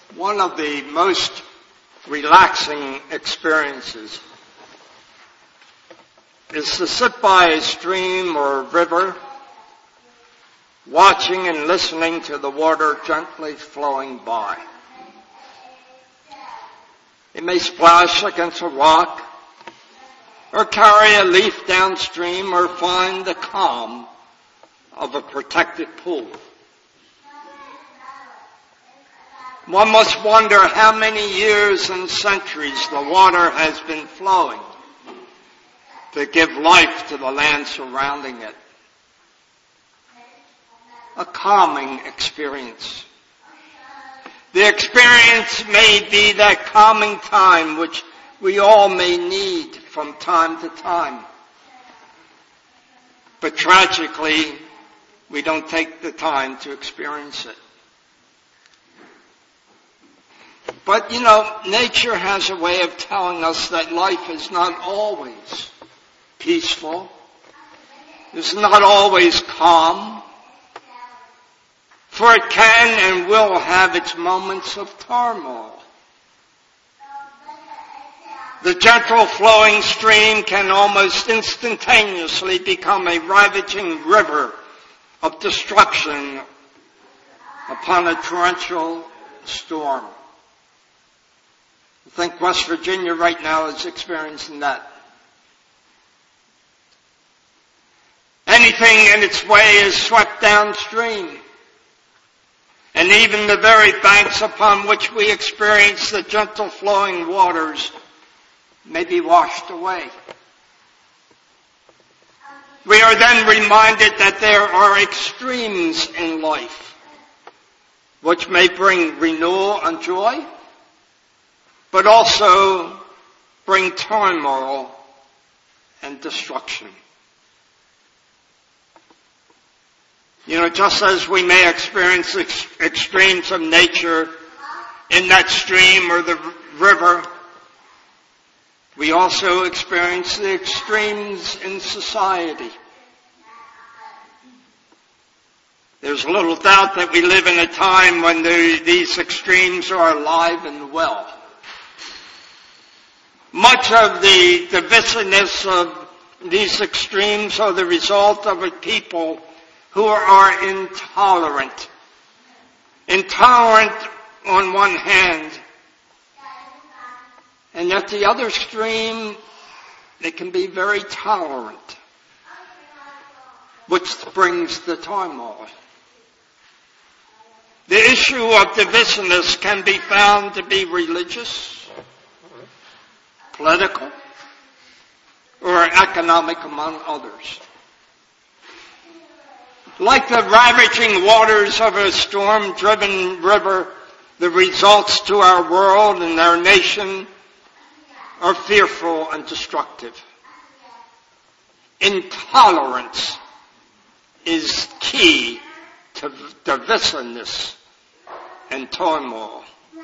One of the most relaxing experiences is to sit by a stream or river, watching and listening to the water gently flowing by. It may splash against a rock, or carry a leaf downstream, or find the calm of a protected pool. One must wonder how many years and centuries the water has been flowing to give life to the land surrounding it. A calming experience. The experience may be that calming time which we all may need from time to time. But tragically, we don't take the time to experience it. But, nature has a way of telling us that life is not always peaceful. It's not always calm. For it can and will have its moments of turmoil. The gentle flowing stream can almost instantaneously become a ravaging river of destruction upon a torrential storm. I think West Virginia right now is experiencing that. Anything in its way is swept downstream. And even the very banks upon which we experience the gentle flowing waters may be washed away. We are then reminded that there are extremes in life, which may bring renewal and joy, but also bring turmoil and destruction. Just as we may experience extremes of nature in that stream or the river, we also experience the extremes in society. There's little doubt that we live in a time when these extremes are alive and well. Much of the divisiveness of these extremes are the result of a people who are intolerant. Intolerant on one hand, and at the other extreme, they can be very tolerant, which brings the turmoil. The issue of divisiveness can be found to be religious, political, or economic, among others. Like the ravaging waters of a storm-driven river, the results to our world and our nation are fearful and destructive. Intolerance is key to divisiveness and turmoil.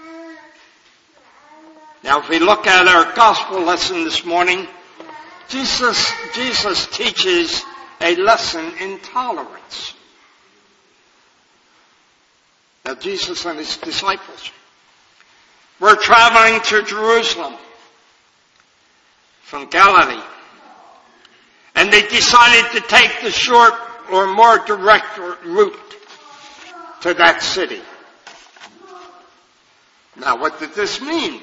Now, if we look at our gospel lesson this morning, Jesus teaches a lesson in tolerance. Now, Jesus and his disciples were traveling to Jerusalem from Galilee, and they decided to take the short or more direct route to that city. Now, what did this mean?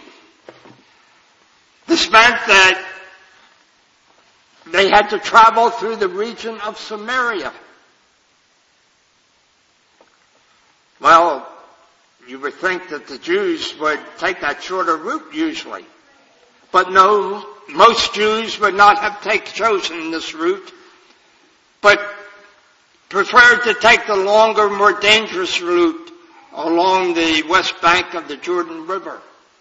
This meant that they had to travel through the region of Samaria. Well, you would think that the Jews would take that shorter route usually. But no, most Jews would not have chosen this route, but preferred to take the longer, more dangerous route along the west bank of the Jordan River.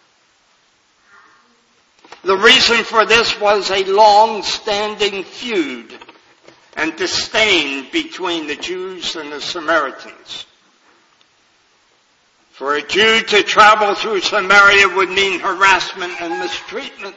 The reason for this was a long-standing feud and disdain between the Jews and the Samaritans. For a Jew to travel through Samaria would mean harassment and mistreatment.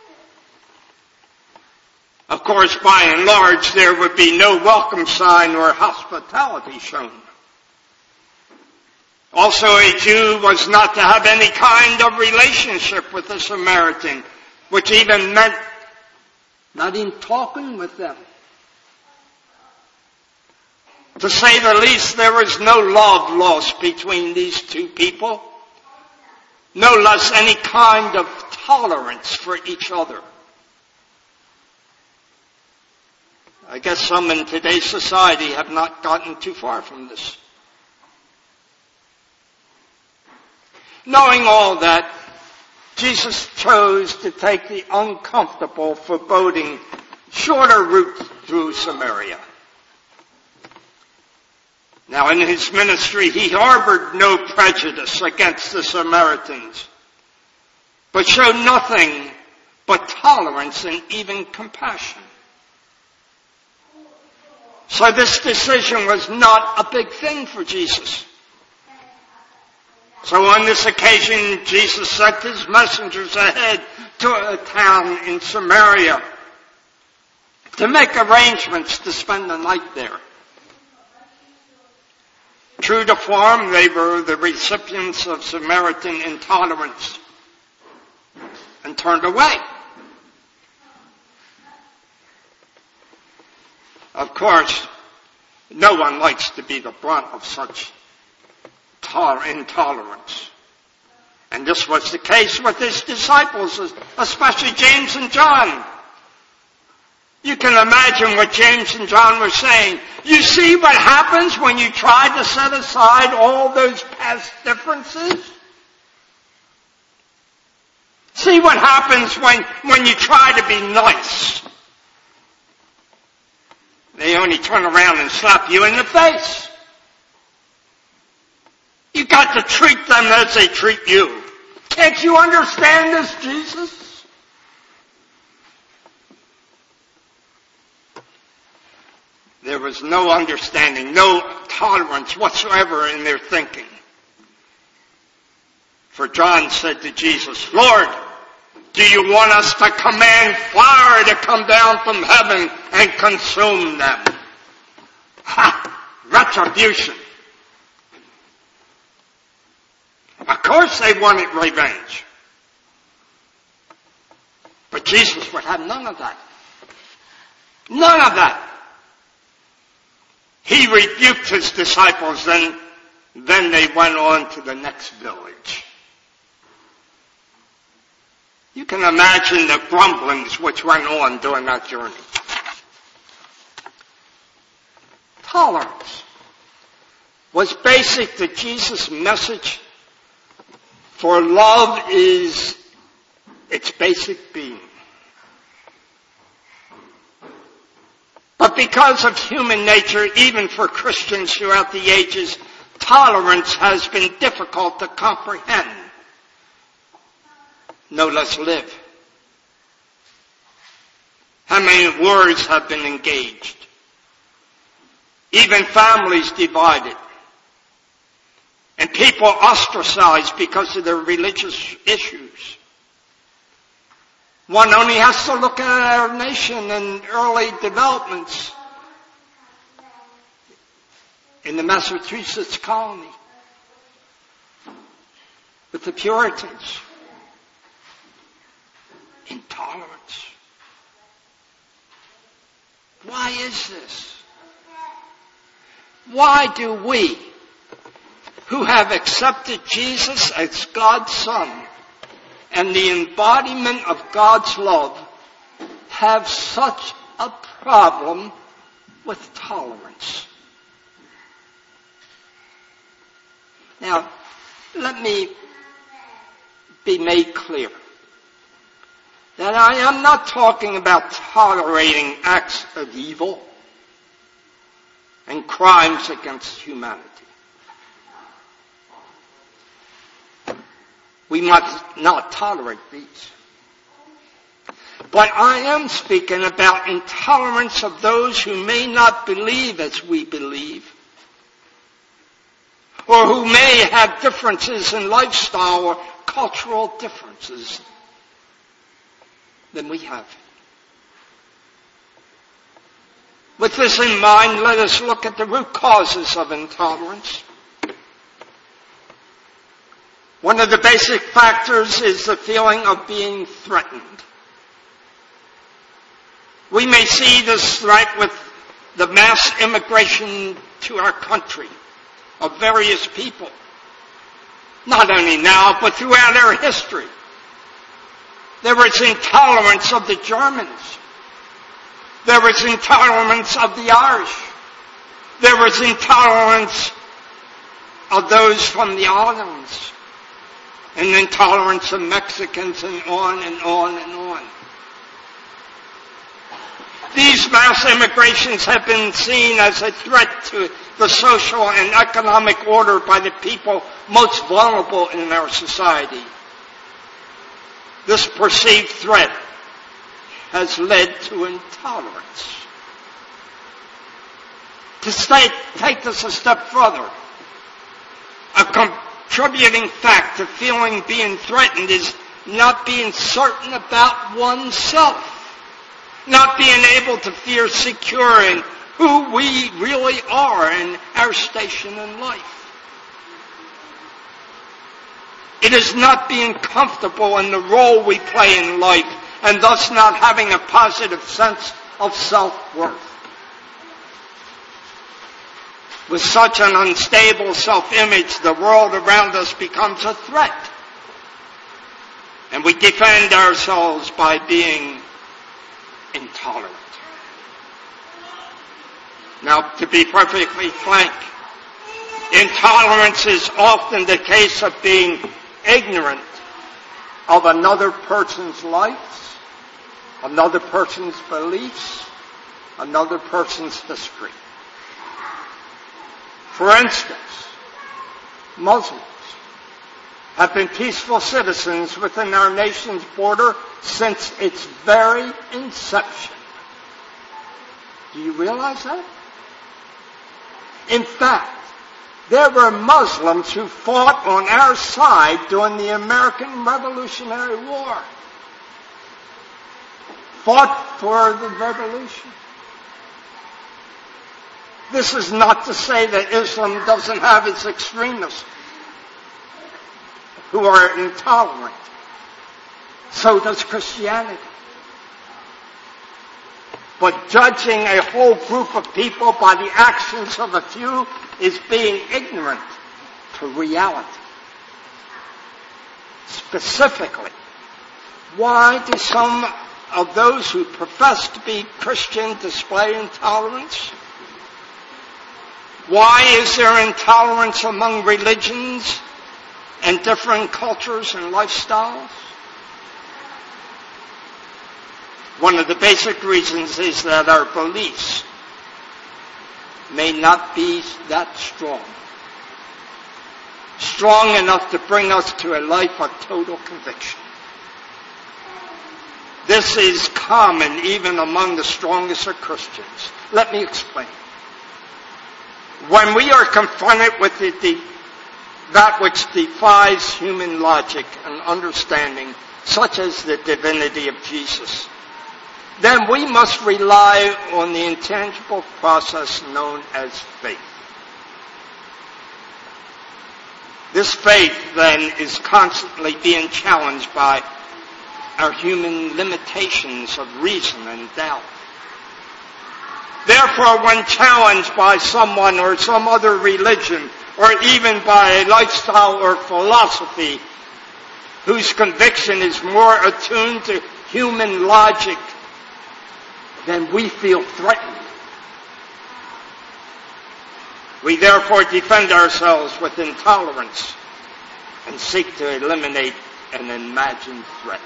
Of course, by and large, there would be no welcome sign or hospitality shown. Also, a Jew was not to have any kind of relationship with a Samaritan, which even meant not even talking with them. To say the least, there was no love lost between these two people. No less any kind of tolerance for each other. I guess some in today's society have not gotten too far from this. Knowing all that, Jesus chose to take the uncomfortable, foreboding, shorter route through Samaria. Now, in his ministry, he harbored no prejudice against the Samaritans, but showed nothing but tolerance and even compassion. So this decision was not a big thing for Jesus. So on this occasion, Jesus sent his messengers ahead to a town in Samaria to make arrangements to spend the night there. True to form, they were the recipients of Samaritan intolerance and turned away. Of course, no one likes to be the brunt of such intolerance. And this was the case with his disciples, especially James and John. You can imagine what James and John were saying. You see what happens when you try to set aside all those past differences? See what happens when you try to be nice? They only turn around and slap you in the face. You got to treat them as they treat you. Can't you understand this, Jesus? There was no understanding, no tolerance whatsoever in their thinking. For John said to Jesus, Lord, do you want us to command fire to come down from heaven and consume them? Ha! Retribution. Of course they wanted revenge. But Jesus would have none of that. None of that. He rebuked his disciples, and then they went on to the next village. You can imagine the grumblings which went on during that journey. Tolerance was basic to Jesus' message, for love is its basic being. But because of human nature, even for Christians throughout the ages, tolerance has been difficult to comprehend, no less live. How many wars have been engaged? Even families divided. And people ostracized because of their religious issues. One only has to look at our nation and early developments in the Massachusetts colony with the Puritans. Intolerance. Why is this? Why do we, who have accepted Jesus as God's Son and the embodiment of God's love, have such a problem with tolerance? Now, let me be made clear that I am not talking about tolerating acts of evil and crimes against humanity. We must not tolerate these. But I am speaking about intolerance of those who may not believe as we believe, or who may have differences in lifestyle or cultural differences than we have. With this in mind, let us look at the root causes of intolerance. One of the basic factors is the feeling of being threatened. We may see this threat with the mass immigration to our country of various people. Not only now, but throughout our history. There was intolerance of the Germans. There was intolerance of the Irish. There was intolerance of those from the islands. And intolerance of Mexicans, and on and on and on. These mass immigrations have been seen as a threat to the social and economic order by the people most vulnerable in our society. This perceived threat has led to intolerance. To take this a step further, a contributing fact to feeling being threatened is not being certain about oneself. Not being able to feel secure in who we really are and our station in life. It is not being comfortable in the role we play in life and thus not having a positive sense of self-worth. With such an unstable self-image, the world around us becomes a threat. And we defend ourselves by being intolerant. Now, to be perfectly frank, intolerance is often the case of being ignorant of another person's life, another person's beliefs, another person's history. For instance, Muslims have been peaceful citizens within our nation's border since its very inception. Do you realize that? In fact, there were Muslims who fought on our side during the American Revolutionary War. Fought for the revolution. This is not to say that Islam doesn't have its extremists who are intolerant. So does Christianity. But judging a whole group of people by the actions of a few is being ignorant to reality. Specifically, why do some of those who profess to be Christian display intolerance? Why is there intolerance among religions and different cultures and lifestyles? One of the basic reasons is that our beliefs may not be that strong. Strong enough to bring us to a life of total conviction. This is common even among the strongest of Christians. Let me explain. When we are confronted with that which defies human logic and understanding, such as the divinity of Jesus, then we must rely on the intangible process known as faith. This faith, then, is constantly being challenged by our human limitations of reason and doubt. Therefore, when challenged by someone or some other religion, or even by a lifestyle or philosophy whose conviction is more attuned to human logic, then we feel threatened. We therefore defend ourselves with intolerance and seek to eliminate an imagined threat.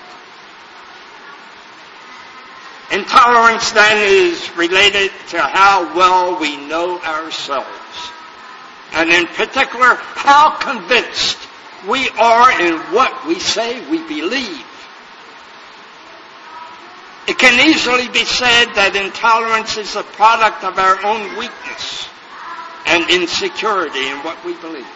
Intolerance then is related to how well we know ourselves, and in particular, how convinced we are in what we say we believe. It can easily be said that intolerance is a product of our own weakness and insecurity in what we believe.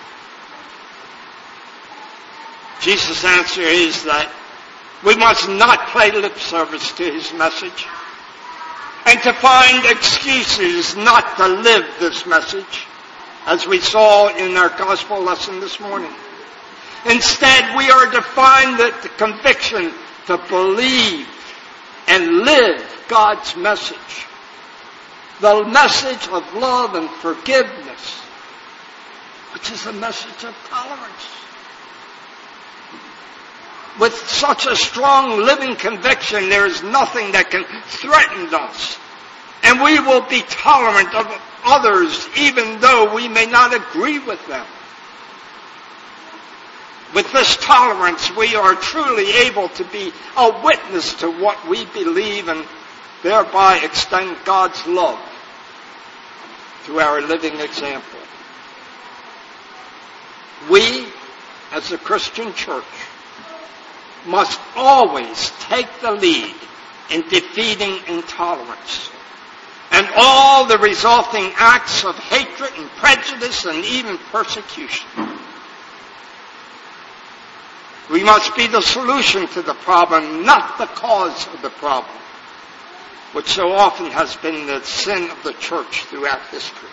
Jesus' answer is that we must not pay lip service to his message and to find excuses not to live this message, as we saw in our gospel lesson this morning. Instead, we are defined with the conviction to believe and live God's message. The message of love and forgiveness, which is a message of tolerance. With such a strong living conviction, there is nothing that can threaten us. And we will be tolerant of others even though we may not agree with them. With this tolerance, we are truly able to be a witness to what we believe and thereby extend God's love through our living example. We, as a Christian church, must always take the lead in defeating intolerance and all the resulting acts of hatred and prejudice and even persecution. We must be the solution to the problem, not the cause of the problem, which so often has been the sin of the church throughout history.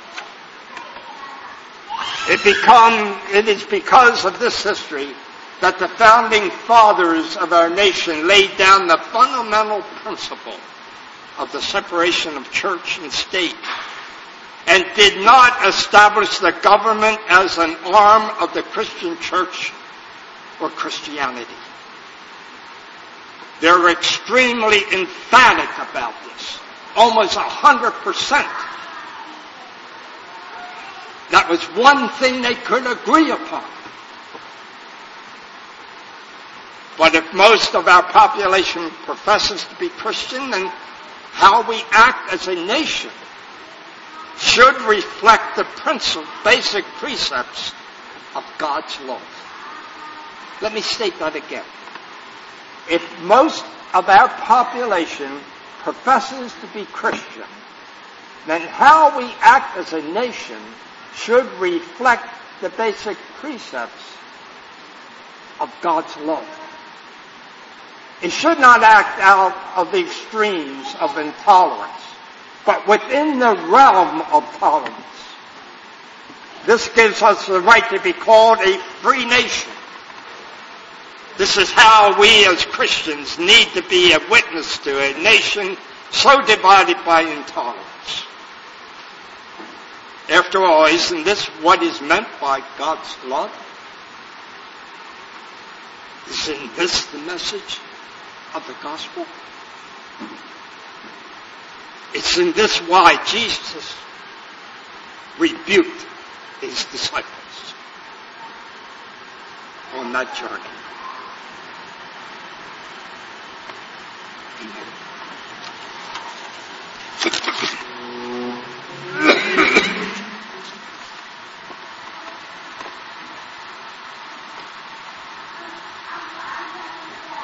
It is because of this history that the founding fathers of our nation laid down the fundamental principle of the separation of church and state and did not establish the government as an arm of the Christian church or Christianity. They're extremely emphatic about this, almost 100%. That was one thing they could agree upon. But if most of our population professes to be Christian, then how we act as a nation should reflect the basic precepts of God's love. Let me state that again. If most of our population professes to be Christian, then how we act as a nation should reflect the basic precepts of God's love. It should not act out of the extremes of intolerance, but within the realm of tolerance. This gives us the right to be called a free nation. This is how we as Christians need to be a witness to a nation so divided by intolerance. After all, isn't this what is meant by God's love? Isn't this the message of the gospel? Isn't this why Jesus rebuked his disciples on that journey? Amen.